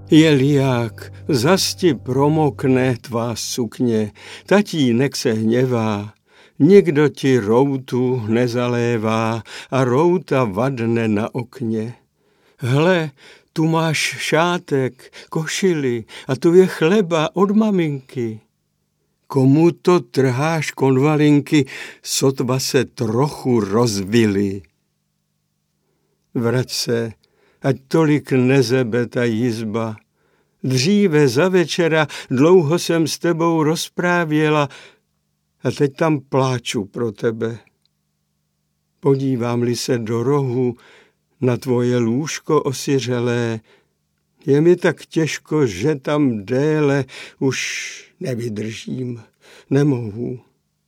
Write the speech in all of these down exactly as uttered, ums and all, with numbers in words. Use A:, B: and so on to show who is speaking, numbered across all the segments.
A: Jeliák, zasti promokne tvá sukně, tatínek se hněvá, nikdo ti routu nezalévá a routa vadne na okně. Hle, tu máš šátek, košili a tu je chleba od maminky. Komu to trháš konvalinky, sotva se trochu rozvily. Vrať se, ať tolik nezebe ta jizba. Dříve za večera dlouho jsem s tebou rozprávěla a teď tam pláču pro tebe. Podívám-li se do rohu na tvoje lůžko osiřelé, je mi tak těžko, že tam déle už nevydržím, nemohu.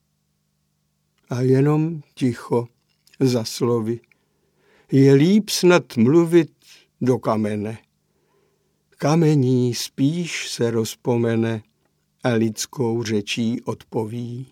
A: A jenom ticho za slovy. Je líp snad mluvit do kamene. Kamení spíš se rozpomene a lidskou řečí odpoví.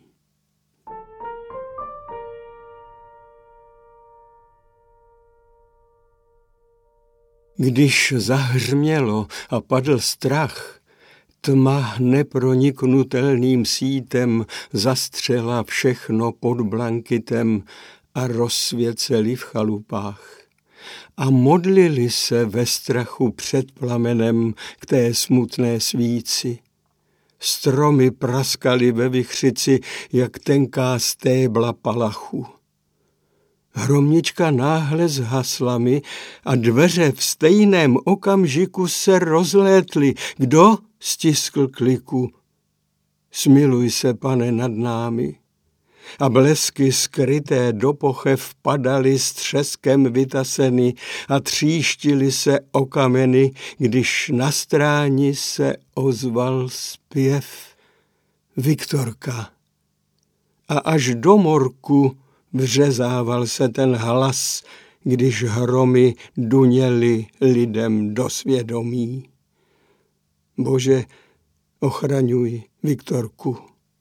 A: Když zahřmělo a padl strach, tma neproniknutelným sítem zastřela všechno pod blankytem a rozsvěceli v chalupách. A modlili se ve strachu před plamenem k té smutné svíci. Stromy praskaly ve vichřici, jak tenká stébla palachu. Hromnička náhle zhasla mi a dveře v stejném okamžiku se rozlétly. Kdo stiskl kliku? Smiluj se, Pane, nad námi. A blesky skryté do pochev padaly s třeskem vytaseny a tříštily se o kameny, když na stráni se ozval zpěv. Viktorka. A až do morku vřezával se ten hlas, když hromy duněly lidem do svědomí. Bože, ochraňuj Viktorku.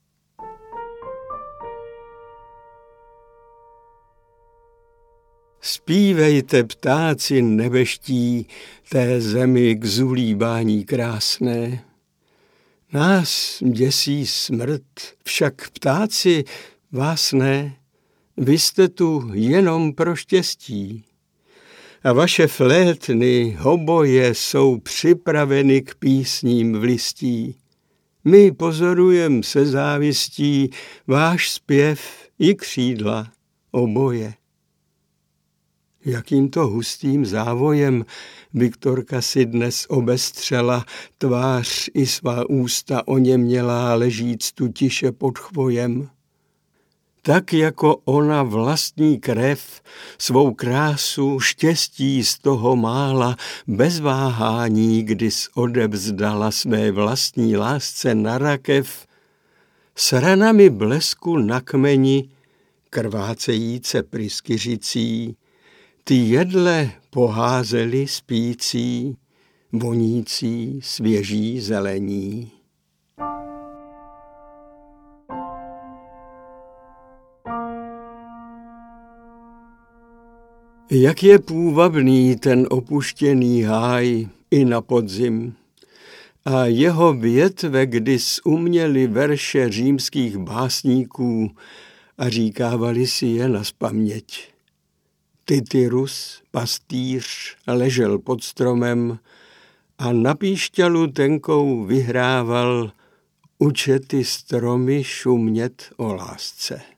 A: Zpívejte, ptáci nebeští, té zemi k zulíbání krásné. Nás děsí smrt, však ptáci vás ne, vy jste tu jenom pro štěstí. A vaše flétny, hoboje jsou připraveny k písním v listí. My pozorujem se závistí váš zpěv i křídla oboje. Jakýmto hustým závojem Viktorka si dnes obestřela, tvář i svá ústa oněmělá ležíc tu tiše pod chvojem. Tak jako ona vlastní krev, svou krásu, štěstí z toho mála, bez váhání, když odevzdala své vlastní lásce na rakev, s ranami blesku na kmeni, krvácejíce pryskyřicí, ty jedle poházeli spící, vonící svěží zelení. Jak je půvabný ten opuštěný háj i na podzim a jeho větve kdys uměli verše římských básníků a říkávali si je nazpaměť. Tityrus, pastýř, ležel pod stromem a na píšťalu tenkou vyhrával, uče ty stromy šumět o lásce.